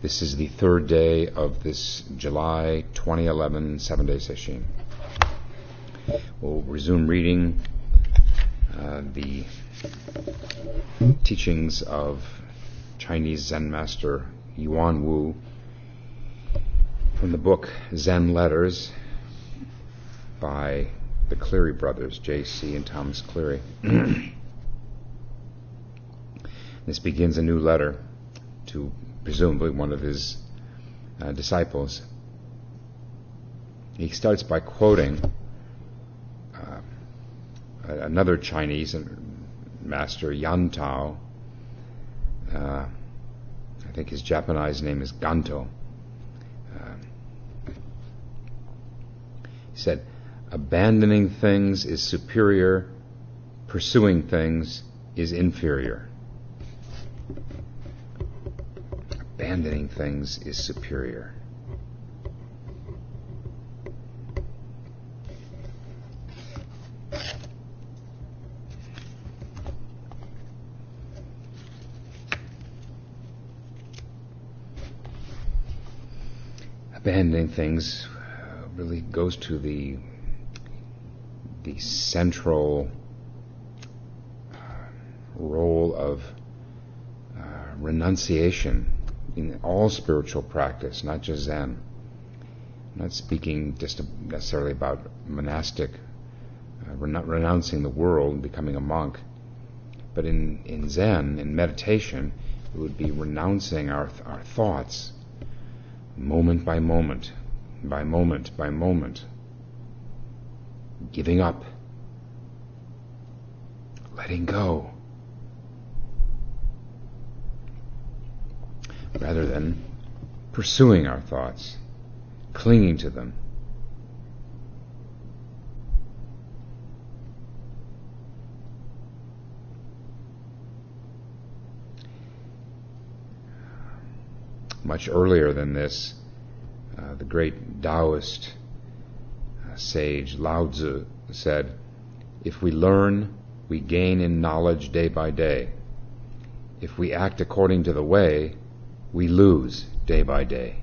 This is the third day of this July 2011 7-day session. We'll resume reading the teachings of Chinese Zen master Yuan Wu from the book Zen Letters by the Cleary brothers, J.C. and Thomas Cleary. This begins a new letter to presumably one of his disciples. He starts by quoting another Chinese master, Yan Tao. I think his Japanese name is Ganto. He said, "Abandoning things is superior, pursuing things is inferior." Abandoning things is superior. Abandoning things really goes to the central role of renunciation in all spiritual practice, not just Zen. I'm not speaking just necessarily about monastic, renouncing the world, becoming a monk, but in Zen, in meditation, it would be renouncing our thoughts, moment by moment, by moment by moment, giving up, letting go, rather than pursuing our thoughts, clinging to them. Much earlier than this, the great Taoist sage Lao Tzu said, "If we learn, we gain in knowledge day by day. If we act according to the way, we lose day by day."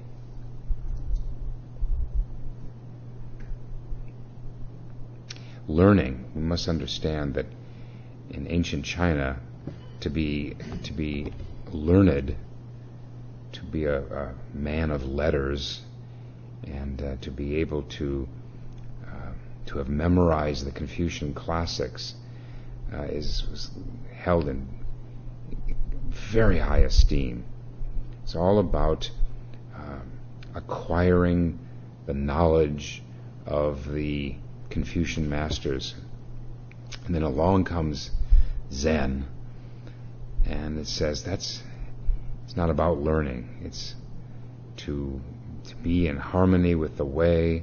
Learning, we must understand that in ancient China, to be learned, to be a man of letters, and to be able to have memorized the Confucian classics was held in very high esteem. It's all about acquiring the knowledge of the Confucian masters. And then along comes Zen, and it says it's not about learning. It's to be in harmony with the way.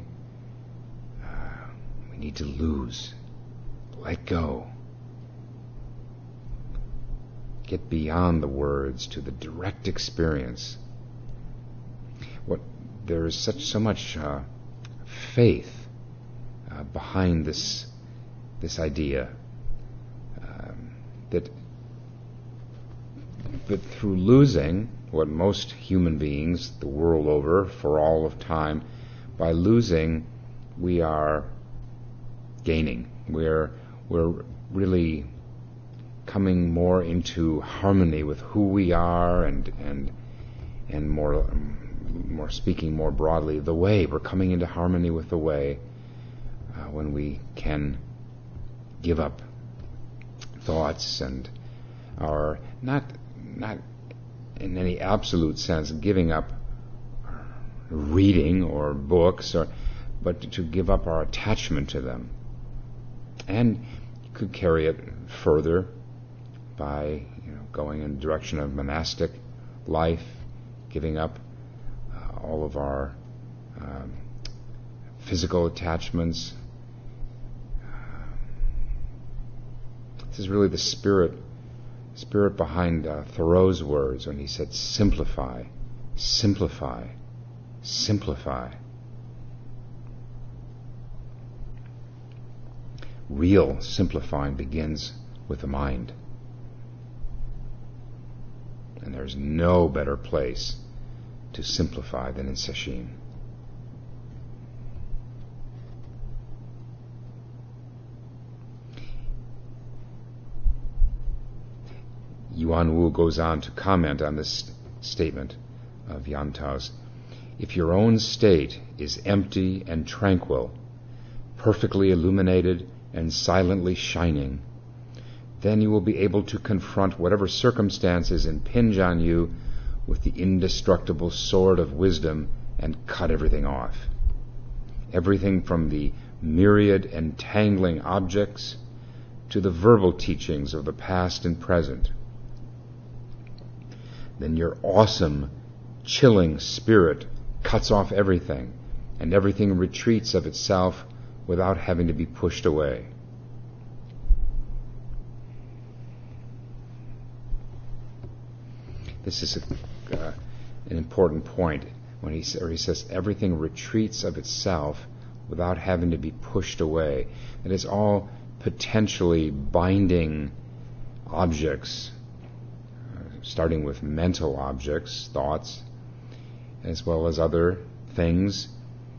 We need to lose, let go, get beyond the words to the direct experience. There is so much faith behind this idea that through losing what most human beings the world over for all of time, by losing we are gaining. We're really coming more into harmony with who we are, and more speaking more broadly, the way. We're coming into harmony with the way when we can give up thoughts and our not in any absolute sense giving up reading or books, but to give up our attachment to them. And you could carry it further by going in the direction of monastic life, giving up all of our physical attachments. This is really the spirit behind Thoreau's words when he said, "Simplify, simplify, simplify." Real simplifying begins with the mind. And there's no better place to simplify than in Sesshin. Yuan Wu goes on to comment on this statement of Yan Tao's. If your own state is empty and tranquil, perfectly illuminated and silently shining, then you will be able to confront whatever circumstances impinge on you with the indestructible sword of wisdom and cut everything off. Everything from the myriad entangling objects to the verbal teachings of the past and present. Then your awesome, chilling spirit cuts off everything, and everything retreats of itself without having to be pushed away. This is an important point when he says everything retreats of itself without having to be pushed away. It is all potentially binding objects, starting with mental objects, thoughts, as well as other things.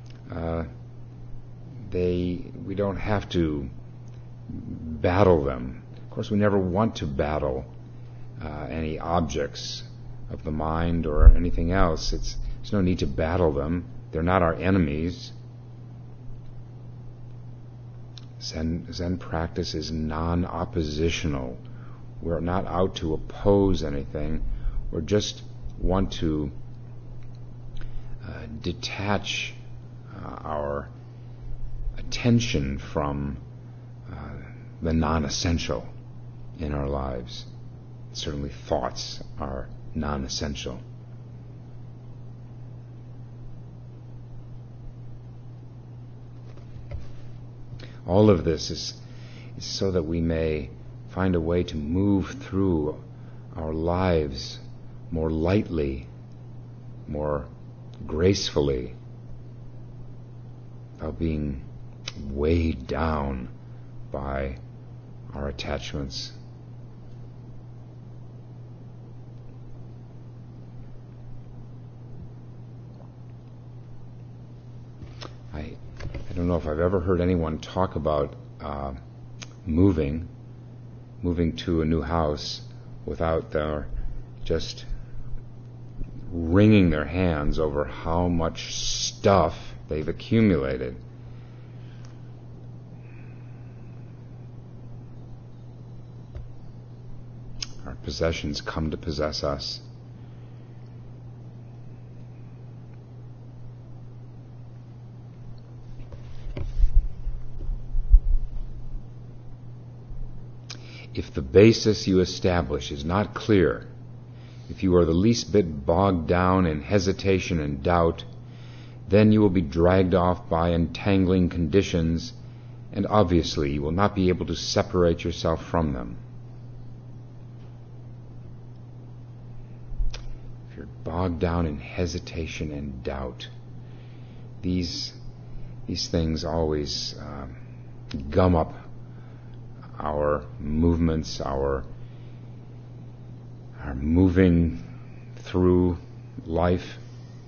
We don't have to battle them. Of course, we never want to battle any objects of the mind or anything else. There's no need to battle them. They're not our enemies. Zen practice is non-oppositional. We're not out to oppose anything. We just want to detach our attention from the non-essential in our lives. Certainly thoughts are non-essential. All of this is so that we may find a way to move through our lives more lightly, more gracefully, without being weighed down by our attachments. I don't know if I've ever heard anyone talk about moving to a new house without their just wringing their hands over how much stuff they've accumulated. Our possessions come to possess us. If the basis you establish is not clear, if you are the least bit bogged down in hesitation and doubt, then you will be dragged off by entangling conditions, and obviously you will not be able to separate yourself from them. If you're bogged down in hesitation and doubt, these things always gum up our movements, our moving through life.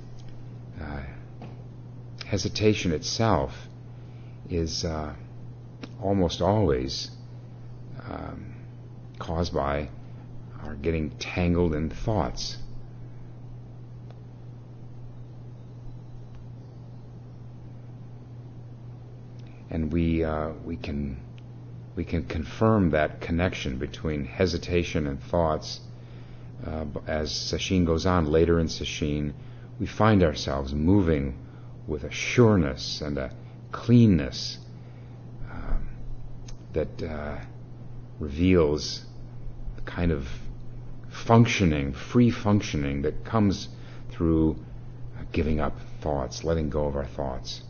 Hesitation itself is almost always caused by our getting tangled in thoughts. And we can confirm that connection between hesitation and thoughts. As Sesshin goes on later in Sesshin, we find ourselves moving with a sureness and a cleanness that reveals the kind of functioning, free functioning that comes through giving up thoughts, letting go of our thoughts.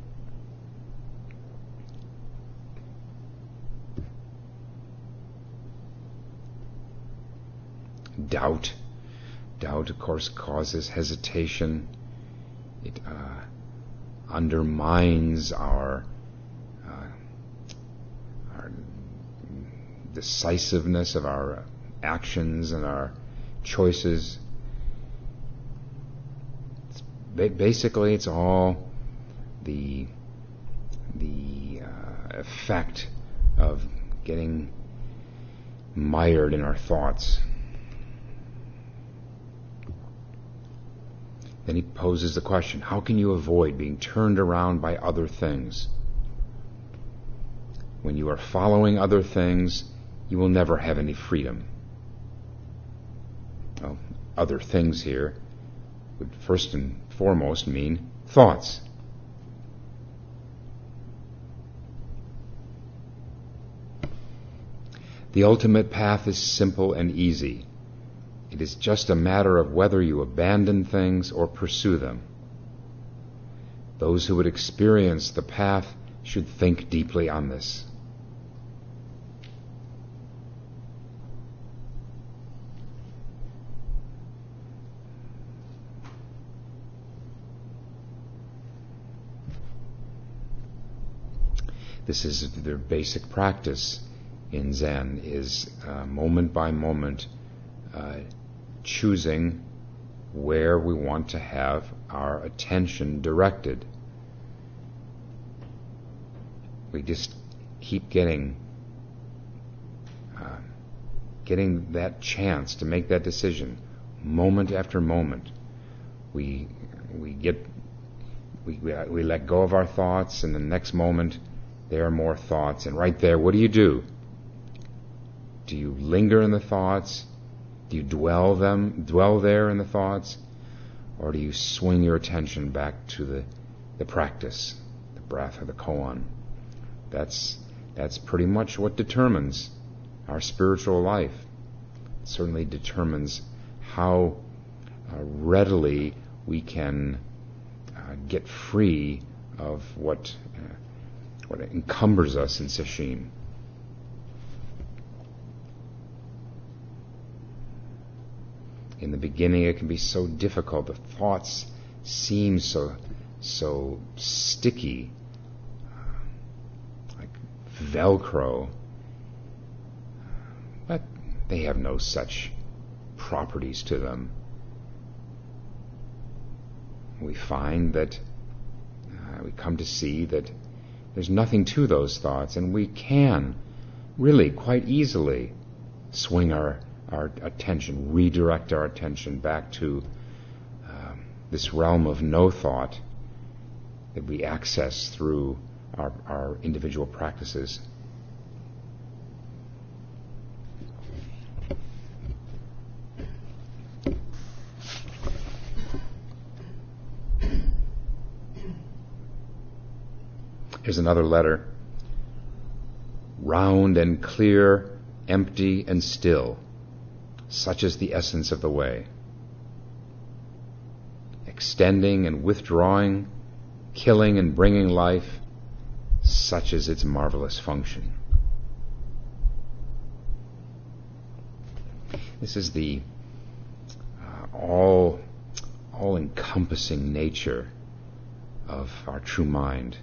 Doubt, of course, causes hesitation. It undermines our decisiveness of our actions and our choices. basically it's all the effect of getting mired in our thoughts. Then he poses the question, how can you avoid being turned around by other things? When you are following other things, you will never have any freedom. Well, other things here would first and foremost mean thoughts. The ultimate path is simple and easy. It is just a matter of whether you abandon things or pursue them. Those who would experience the path should think deeply on this. This is their basic practice in Zen, is moment by moment choosing where we want to have our attention directed. We just keep getting that chance to make that decision, moment after moment. We let go of our thoughts, and the next moment there are more thoughts, and right there, what do? Do you linger in the thoughts? Do you dwell there in the thoughts? Or do you swing your attention back to the practice, the breath or the koan? That's pretty much what determines our spiritual life. It certainly determines how readily we can get free of what encumbers us in sesshin. In the beginning, it can be so difficult. The thoughts seem so sticky, like Velcro. But they have no such properties to them. We find that we come to see that there's nothing to those thoughts, and we can really quite easily swing our attention, redirect our attention back to this realm of no thought that we access through our individual practices. Here's another letter. Round and clear, empty and still. Such is the essence of the way. Extending and withdrawing, killing and bringing life, such is its marvelous function. This is the all-encompassing nature of our true mind.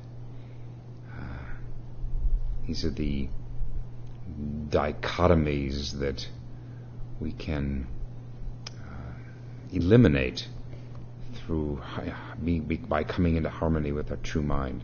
These are the dichotomies that we can eliminate through by coming into harmony with our true mind.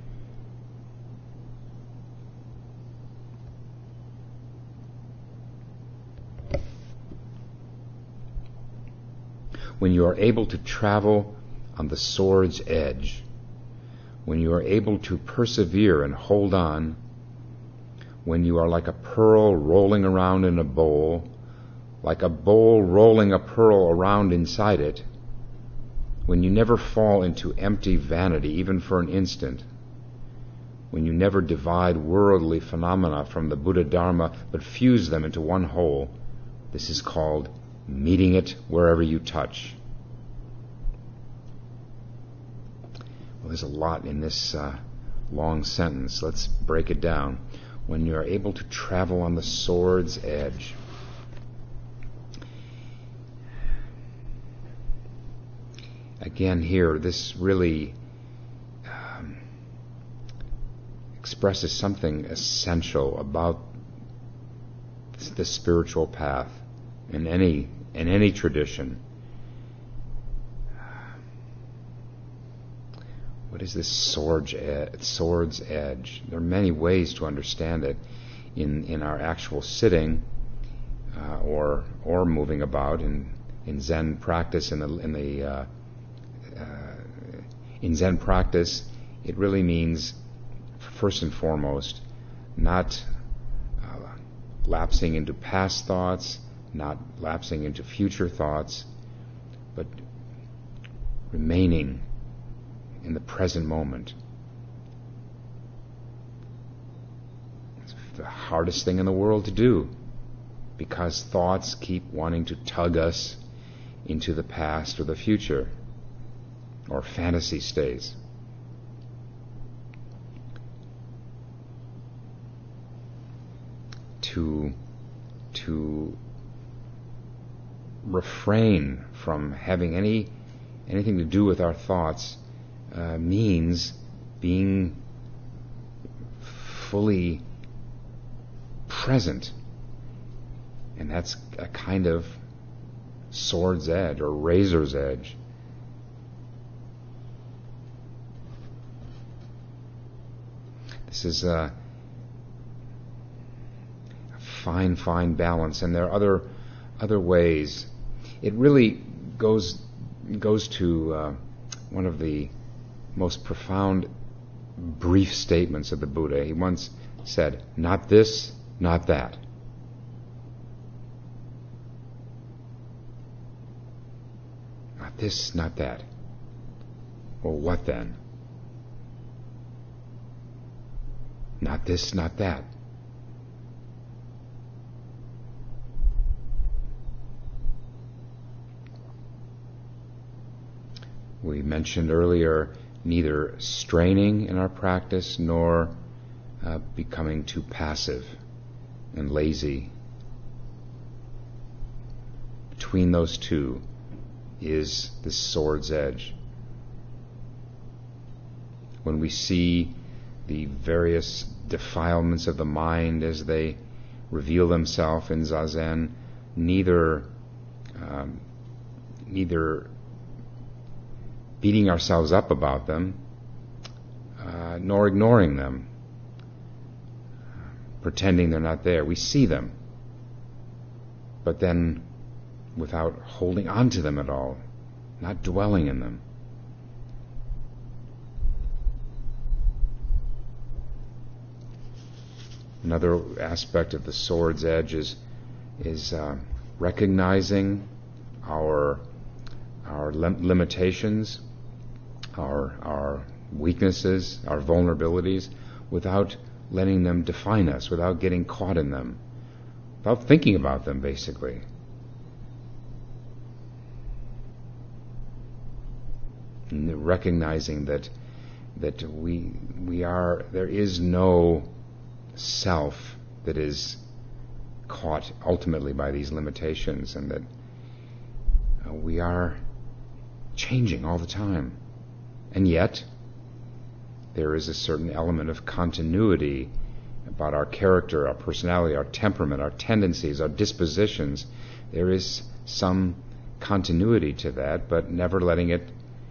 When you are able to travel on the sword's edge, when you are able to persevere and hold on, when you are like a pearl rolling around in a bowl, like a bowl rolling a pearl around inside it, when you never fall into empty vanity even for an instant, when you never divide worldly phenomena from the Buddha Dharma but fuse them into one whole, this is called meeting it wherever you touch. Well, there's a lot in this long sentence. Let's break it down. When you are able to travel on the sword's edge. Again here, this really expresses something essential about the spiritual path in any tradition. What is this sword's edge? There are many ways to understand it in our actual sitting or moving about in Zen practice. In Zen practice, it really means, first and foremost, not lapsing into past thoughts, not lapsing into future thoughts, but remaining in the present moment. It's the hardest thing in the world to do, because thoughts keep wanting to tug us into the past or the future, or fantasy states. To refrain from having anything to do with our thoughts means being fully present, and that's a kind of sword's edge or razor's edge. This is a fine balance, and there are other ways. It really goes to one of the most profound brief statements of the Buddha. He once said, "Not this, not that." Not this, not that. Well, what then? Not this, not that. We mentioned earlier neither straining in our practice nor becoming too passive and lazy. Between those two is the sword's edge. When we see the various defilements of the mind as they reveal themselves in Zazen, neither beating ourselves up about them, nor ignoring them, pretending they're not there. We see them, but then without holding on to them at all, not dwelling in them. Another aspect of the sword's edge is recognizing our limitations, our weaknesses, our vulnerabilities, without letting them define us, without getting caught in them, without thinking about them, basically. And recognizing that there is no self that is caught ultimately by these limitations, and that we are changing all the time. And yet, there is a certain element of continuity about our character, our personality, our temperament, our tendencies, our dispositions. There is some continuity to that, but never letting it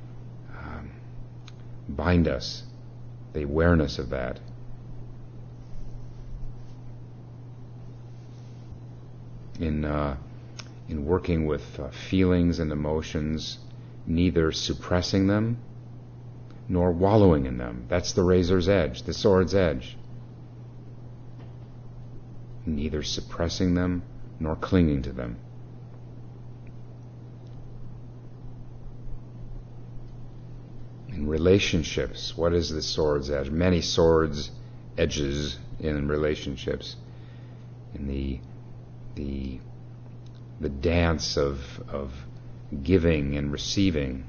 bind us, the awareness of that. In working with feelings and emotions, neither suppressing them nor wallowing in them. That's the razor's edge, the sword's edge. Neither suppressing them nor clinging to them. In relationships, what is the sword's edge? Many swords edges in relationships. In the dance of giving and receiving.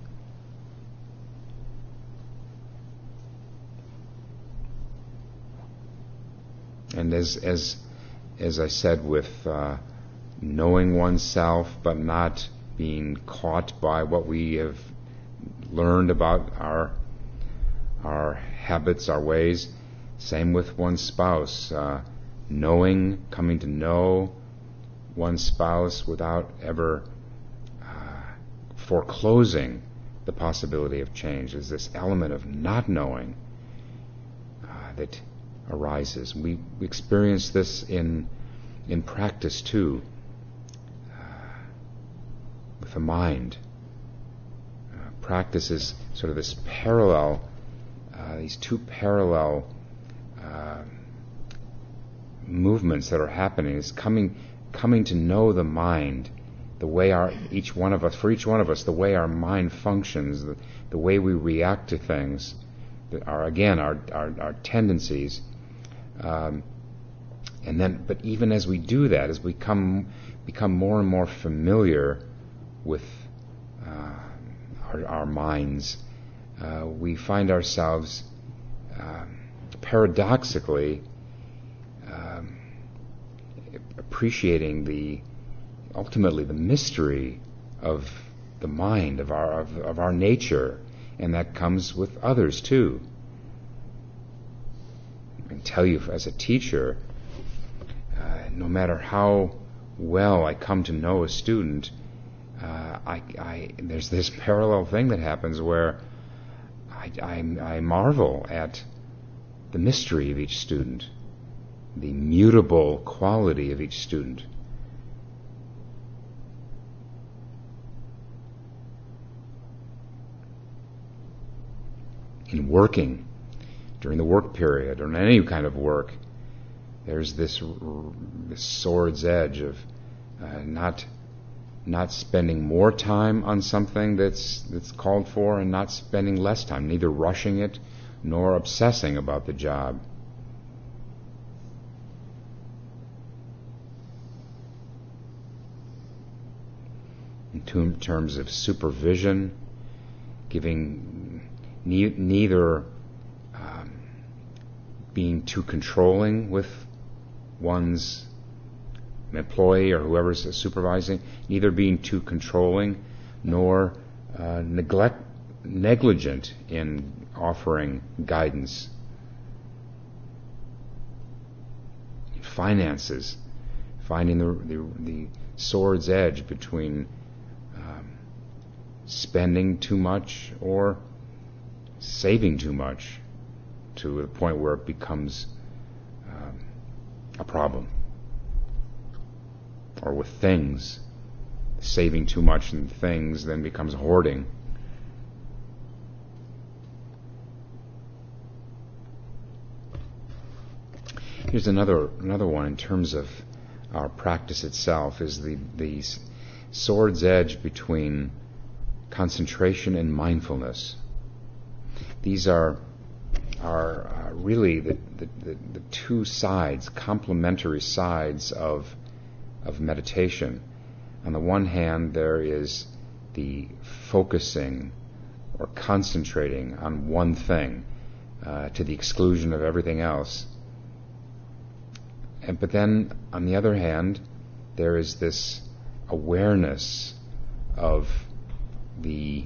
And as I said, with knowing oneself but not being caught by what we have learned about our habits, our ways. Same with one's spouse. Coming to know one's spouse without ever foreclosing the possibility of change. There's this element of not knowing that arises. We experience this in practice too, with the mind. Practice is sort of this parallel, these two parallel movements that are happening. It's coming to know the mind, the way for each one of us, the way our mind functions, the way we react to things, that are again our tendencies, but even as we do that, as we become more and more familiar with our minds, we find ourselves paradoxically appreciating ultimately the mystery of the mind, of our nature, and that comes with others too. I can tell you, as a teacher, no matter how well I come to know a student, there's this parallel thing that happens where I marvel at the mystery of each student, the mutable quality of each student. In working, during the work period, or in any kind of work, there's this sword's edge of not spending more time on something that's called for, and not spending less time, neither rushing it nor obsessing about the job. In terms of supervision, giving neither being too controlling with one's employee or whoever's supervising, neither being too controlling nor negligent in offering guidance. Finances, finding the sword's edge between spending too much or saving too much, to the point where it becomes a problem. Or with things, saving too much in things then becomes hoarding. Here's another one in terms of our practice itself, is the sword's edge between concentration and mindfulness. These are really the two sides, complementary sides of meditation. On the one hand, there is the focusing or concentrating on one thing to the exclusion of everything else. But then, on the other hand, there is this awareness of the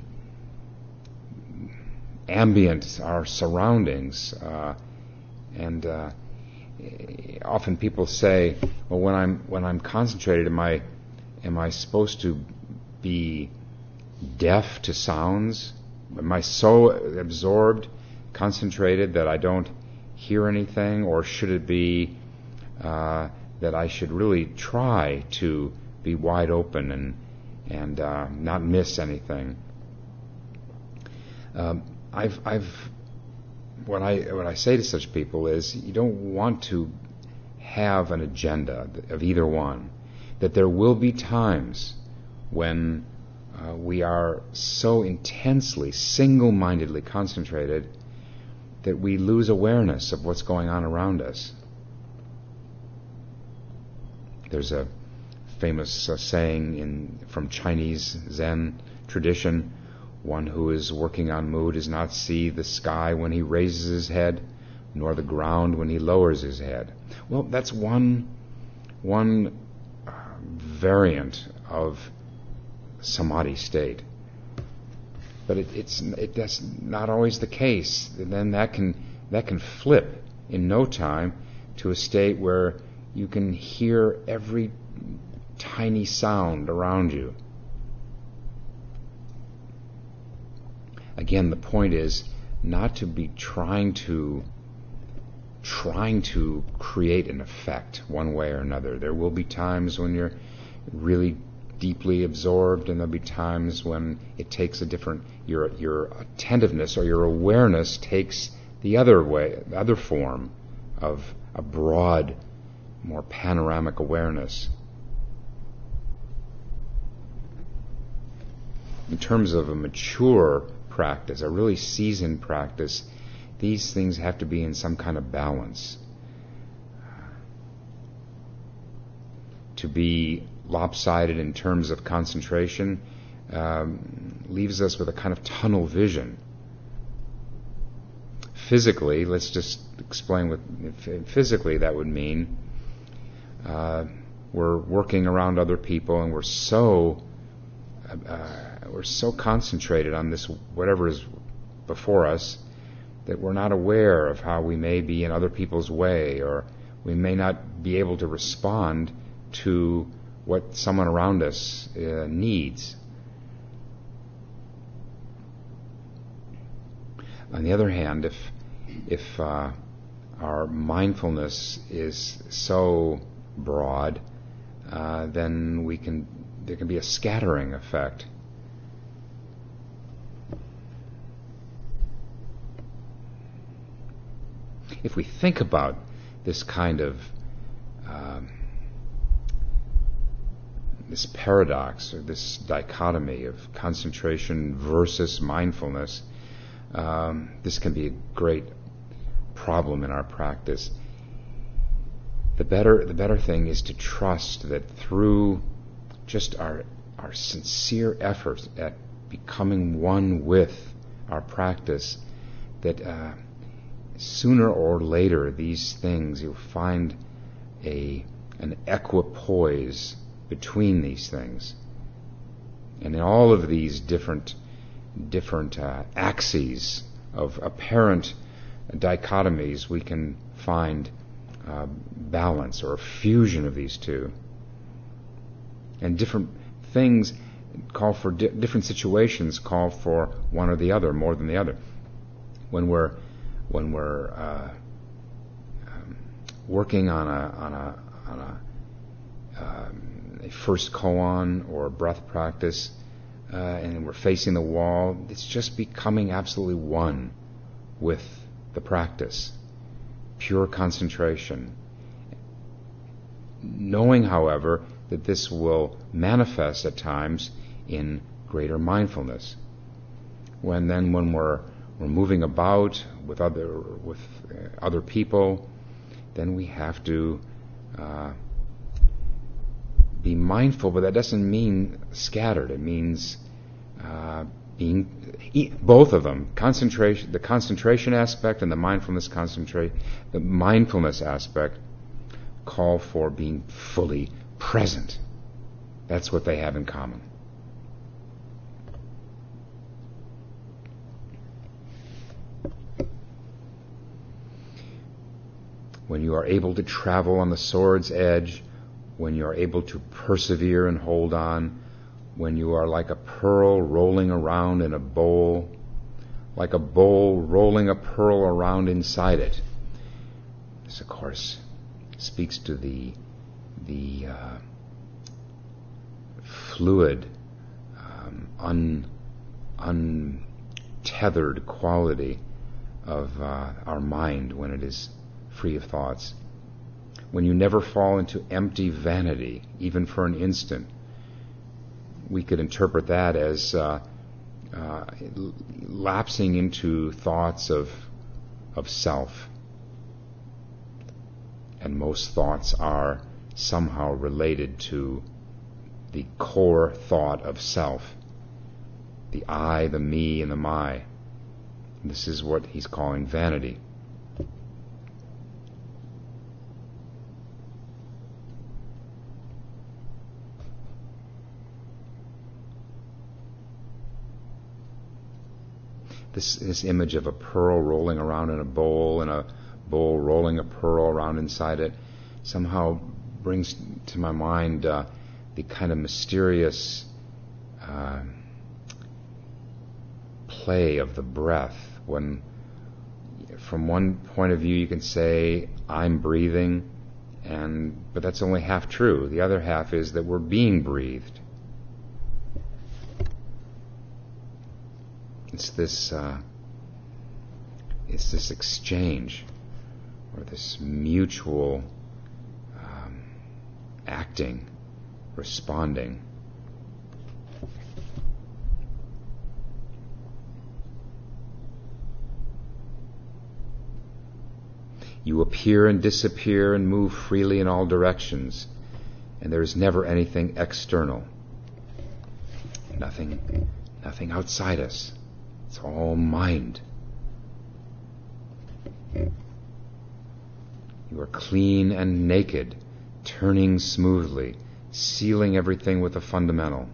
ambient, our surroundings, and often people say, "Well, when I'm concentrated, am I supposed to be deaf to sounds? Am I so absorbed, concentrated that I don't hear anything, or should it be that I should really try to be wide open and not miss anything?" What I say to such people is, you don't want to have an agenda of either one. That there will be times when we are so intensely, single-mindedly concentrated that we lose awareness of what's going on around us. There's a famous saying from Chinese Zen tradition: one who is working on mood does not see the sky when he raises his head, nor the ground when he lowers his head. Well, that's one variant of samadhi state. But that's not always the case. And then that can flip in no time to a state where you can hear every tiny sound around you. again, the point is not to be trying to create an effect one way or another. There will be times when you're really deeply absorbed, and there'll be times when it takes a different, your attentiveness or your awareness takes the other form of a broad, more panoramic awareness. In terms of a mature practice, a really seasoned practice, these things have to be in some kind of balance. To be lopsided in terms of concentration leaves us with a kind of tunnel vision. Physically, let's just explain what physically that would mean. We're working around other people, and we're so concentrated on this, whatever is before us, that we're not aware of how we may be in other people's way, or we may not be able to respond to what someone around us needs. On the other hand, if our mindfulness is so broad, then there can be a scattering effect. If we think about this kind of this paradox, or this dichotomy of concentration versus mindfulness, this can be a great problem in our practice. The better thing is to trust that through just our sincere efforts at becoming one with our practice, that sooner or later these things, you'll find an equipoise between these things. And in all of these different axes of apparent dichotomies, we can find balance or a fusion of these two. And different things call for different situations call for one or the other more than the other. When we're working on a first koan or breath practice, and we're facing the wall, it's just becoming absolutely one with the practice. Pure concentration. Knowing, however, that this will manifest at times in greater mindfulness. When we're moving about with other people, then we have to be mindful, but that doesn't mean scattered. It means being both of them. The concentration aspect and the mindfulness aspect call for being fully present. That's what they have in common. When you are able to travel on the sword's edge, when you are able to persevere and hold on, when you are like a pearl rolling around in a bowl, like a bowl rolling a pearl around inside it. This, of course, speaks to the fluid, untethered quality of our mind when it is free of thoughts. When you never fall into empty vanity, even for an instant. We could interpret that as lapsing into thoughts of self. And most thoughts are somehow related to the core thought of self. The I, the me, and the my. This is what he's calling vanity. This image of a pearl rolling around in a bowl, and a bowl rolling a pearl around inside it, somehow brings to my mind the kind of mysterious play of the breath. When, from one point of view, you can say, I'm breathing, but that's only half true. The other half is that we're being breathed. It's this exchange, or this mutual acting, responding. You appear and disappear and move freely in all directions, and there is never anything external. Nothing outside us. It's all mind. You are clean and naked, turning smoothly, sealing everything with the fundamental.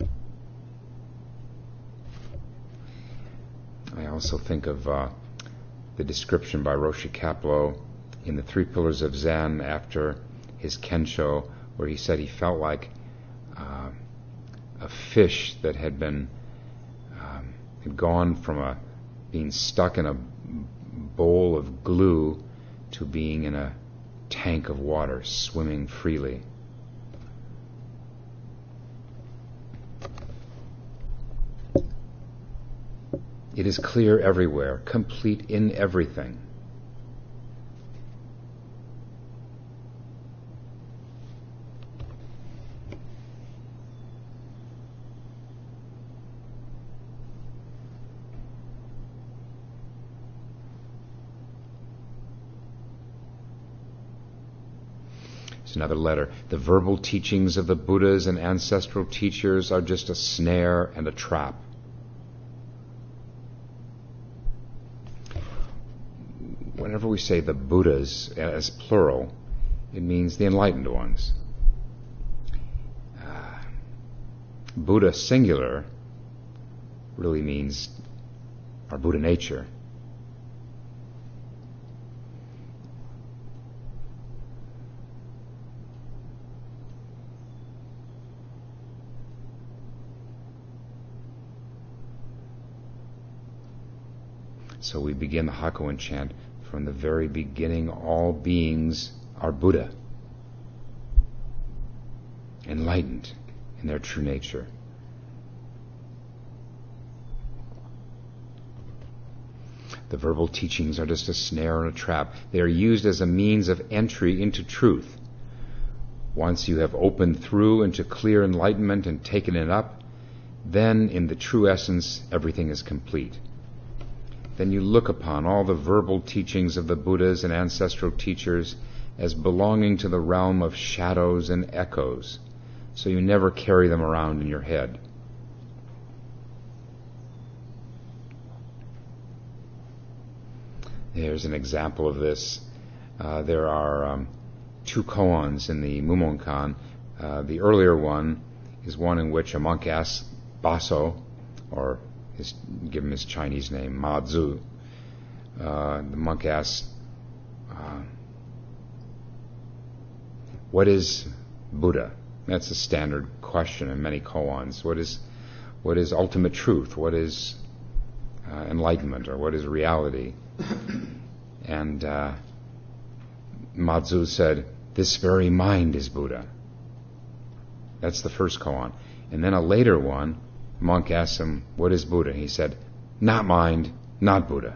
I also think of the description by Roshi Kapleau in the Three Pillars of Zen after his Kensho, where he said he felt like a fish that had gone from being stuck in a bowl of glue to being in a tank of water, swimming freely. It is clear everywhere, complete in everything. It's another letter. The verbal teachings of the Buddhas and ancestral teachers are just a snare and a trap. Whenever we say the Buddhas as plural, it means the enlightened ones. Buddha singular really means our Buddha nature. So we begin the Hakuin chant. From the very beginning, all beings are Buddha, enlightened in their true nature. The verbal teachings are just a snare and a trap. They are used as a means of entry into truth. Once you have opened through into clear enlightenment and taken it up, then in the true essence, everything is complete. Then you look upon all the verbal teachings of the Buddhas and ancestral teachers as belonging to the realm of shadows and echoes, so you never carry them around in your head. There's an example of this. There are two koans in the Mumonkan. The earlier one is one in which a monk asks Baso, or give him his Chinese name, Ma Zu. The monk asks, what is Buddha? That's a standard question in many koans. What is ultimate truth? What is enlightenment, or what is reality? And Ma Zu said, this very mind is Buddha. That's the first koan. And then a later one, monk asked him, what is Buddha? He said, not mind, not Buddha.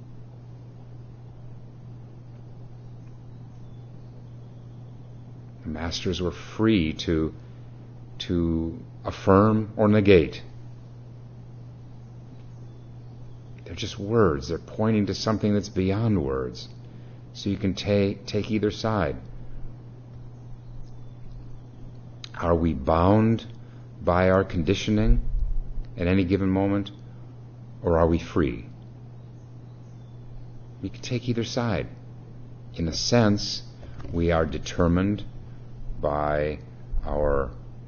The masters were free to affirm or negate. They're just words. They're pointing to something that's beyond words. So you can take either side. Are we bound by our conditioning at any given moment, or are we free? We can take either side. In a sense, we are determined by our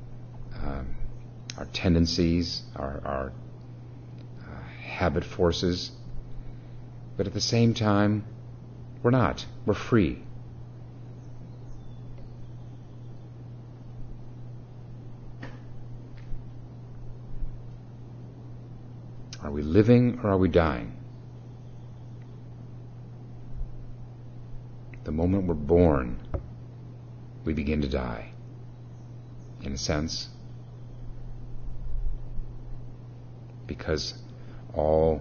tendencies, our habit forces, but at the same time, we're not. We're free. Are we living or are we dying? The moment we're born, we begin to die, in a sense, because all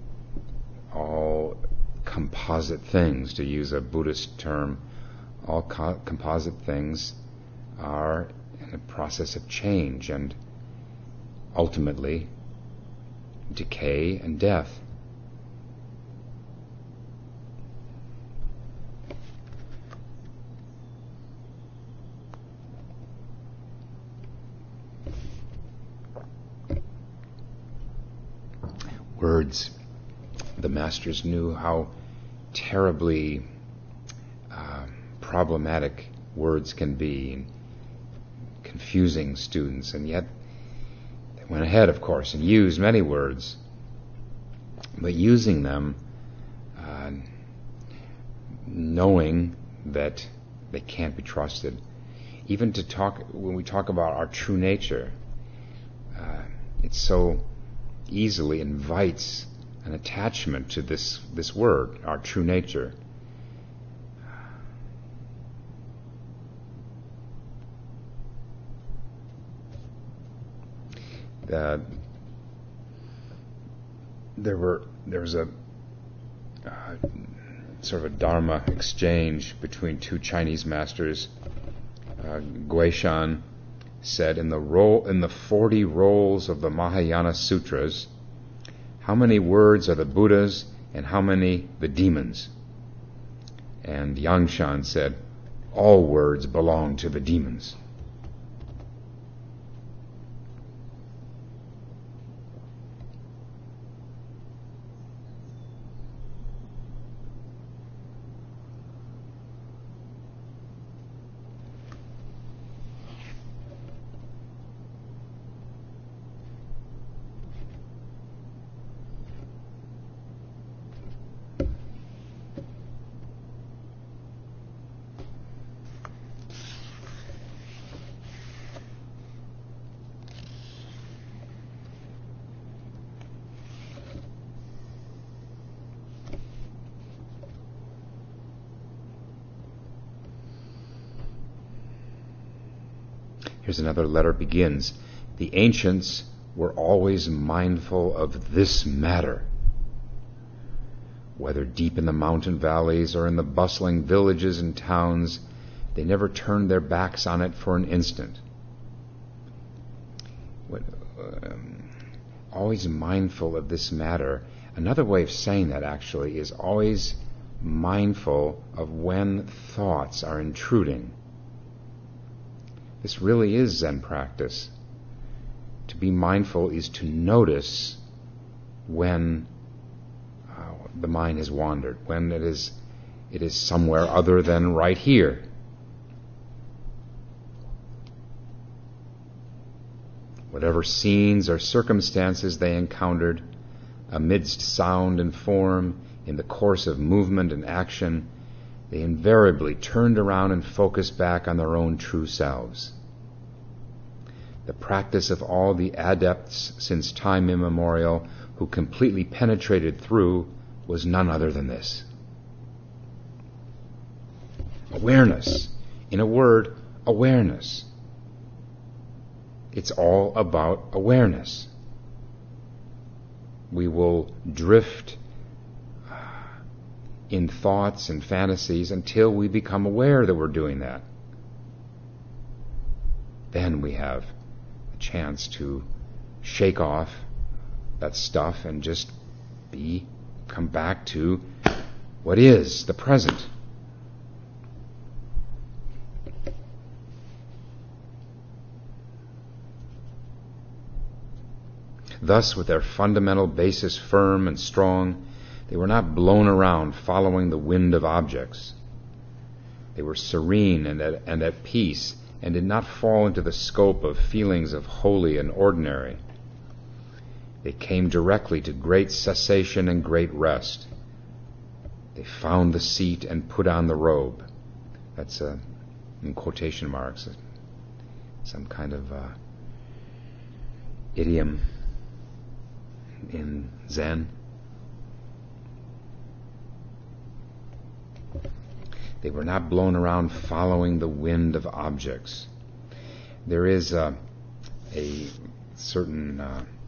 composite things, to use a Buddhist term, all composite things are in a process of change and ultimately decay and death. Words. The masters knew how terribly problematic words can be, and confusing students, and yet they went ahead, of course, and used many words, but using them knowing that they can't be trusted. Even to talk, when we talk about our true nature, it so easily invites an attachment to this word, our true nature. There was a sort of a Dharma exchange between two Chinese masters. Guishan said, in the 40 rolls of the Mahayana Sutras, how many words are the Buddhas and how many the demons? And Yangshan said, all words belong to the demons. Here's another letter begins. The ancients were always mindful of this matter. Whether deep in the mountain valleys or in the bustling villages and towns, they never turned their backs on it for an instant. Always mindful of this matter. Another way of saying that actually is always mindful of when thoughts are intruding. This really is Zen practice. To be mindful is to notice when the mind has wandered, when it is somewhere other than right here. Whatever scenes or circumstances they encountered, amidst sound and form, in the course of movement and action, they invariably turned around and focused back on their own true selves. The practice of all the adepts since time immemorial who completely penetrated through was none other than this. Awareness. In a word, awareness. It's all about awareness. We will drift in thoughts and fantasies until we become aware that we're doing that. Then we have a chance to shake off that stuff and just come back to what is the present. Thus, with their fundamental basis firm and strong, they were not blown around following the wind of objects. They were serene and at peace, and did not fall into the scope of feelings of holy and ordinary. They came directly to great cessation and great rest. They found the seat and put on the robe. That's in quotation marks, some kind of idiom in Zen. They were not blown around following the wind of objects. There is a certain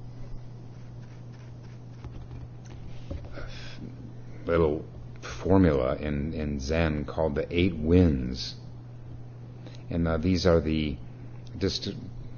little formula in Zen called the 8 winds. And these are the just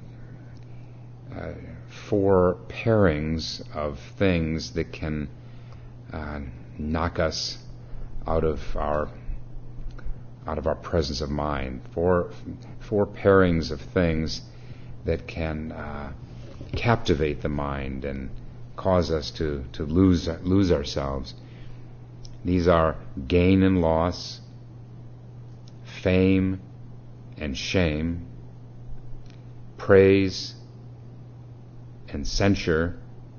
4 pairings of things that can knock us out of our presence of mind. Four pairings of things that can captivate the mind and cause us to lose ourselves. These are gain and loss, fame and shame, praise and censure,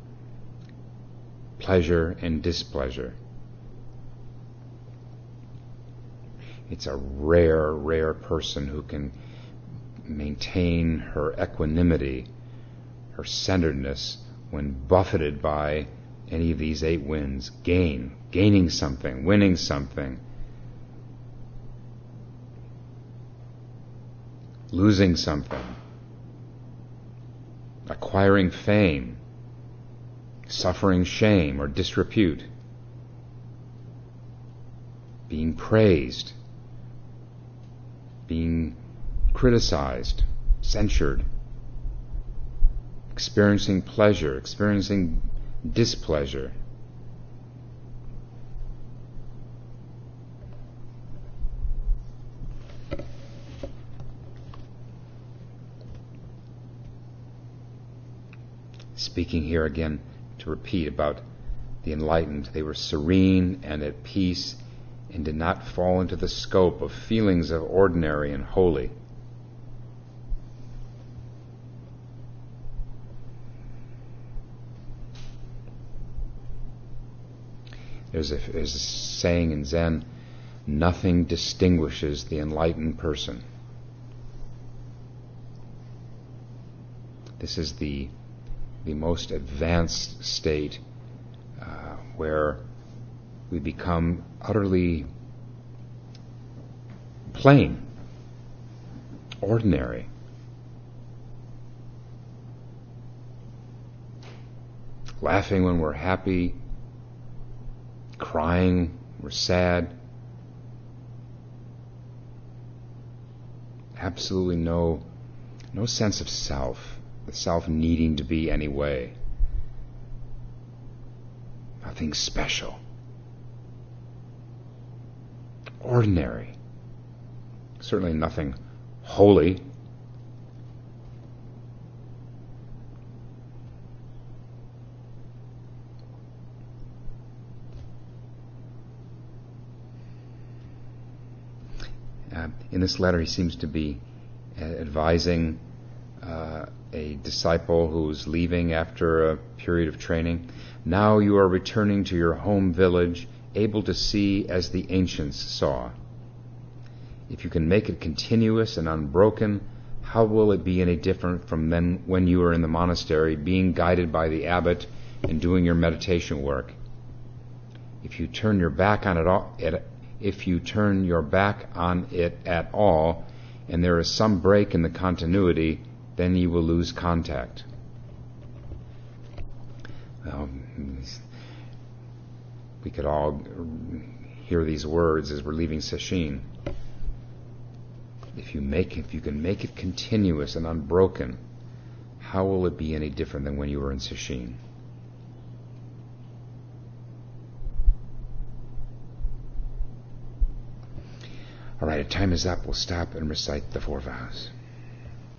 pleasure and displeasure. It's a rare person who can maintain her equanimity, her centeredness, when buffeted by any of these 8 winds. Gaining something, winning something, losing something, acquiring fame, suffering shame or disrepute, being praised, being criticized, censured, experiencing pleasure, experiencing displeasure. Speaking here again, to repeat about the enlightened, they were serene and at peace and did not fall into the scope of feelings of ordinary and holy. There's a saying in Zen, nothing distinguishes the enlightened person. This is the most advanced state where we become utterly plain, ordinary. Laughing when we're happy, crying when we're sad. Absolutely no sense of self, the self needing to be any way. Nothing special. Ordinary. Certainly nothing holy. In this letter, he seems to be advising a disciple who's leaving after a period of training. Now you are returning to your home village, able to see as the ancients saw. If you can make it continuous and unbroken, how will it be any different from then when you were in the monastery, being guided by the abbot and doing your meditation work? If you turn your back on it at all, and there is some break in the continuity, then you will lose contact. We could all hear these words as we're leaving Sesshin. If you can make it continuous and unbroken, how will it be any different than when you were in Sesshin? All right, time is up. We'll stop and recite the 4 vows.